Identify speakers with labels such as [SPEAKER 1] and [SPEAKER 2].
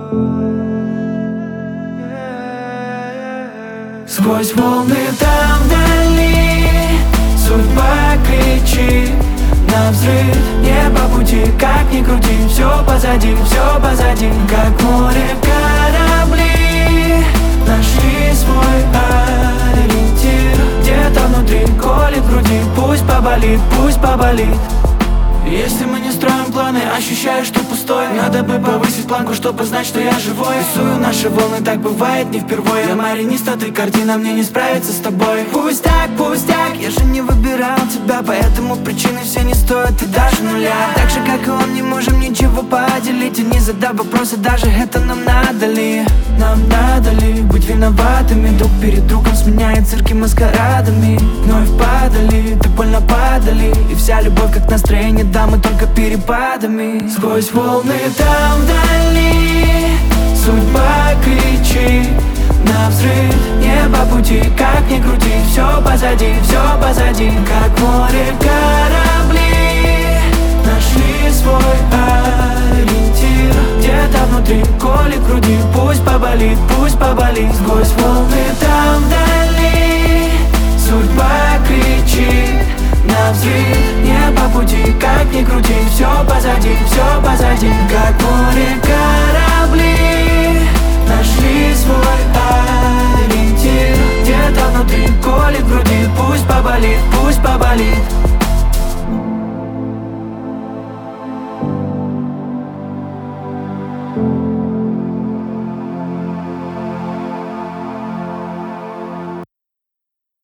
[SPEAKER 1] Сквозь волны там вдали судьба кричит на взрыв, не по пути, как ни крути. Все позади, как море корабли нашли свой ориентир. Где-то внутри колет в груди, пусть поболит. Если мы не строим планы, ощущаю, что пустой. Надо бы повысить планку, чтобы знать, что я живой. Рисую наши волны, так бывает не впервые. Я маринист, а ты картина, мне не справиться с тобой. Пусть так, я же не выбирал тебя, поэтому причины все не стоят и даже нуля. Так же, как и он, не можем ничего поделить, и не задав вопросы, даже это нам надо ли? Нам надо ли быть виноватыми друг перед другом, сменяя цирки маскарадами? Вновь падали, так больно падали, и вся любовь как настроение дамы только перепадами. Сквозь волны там вдали судьба кричит на взрыв, не по пути, как ни крути. Все позади, как море корабли нашли свой ориентир. Где-то внутри колет в груди, пусть поболит. Сквозь волны там вдали судьба кричит на взрыв, не по пути, как ни крути. Все позади, как море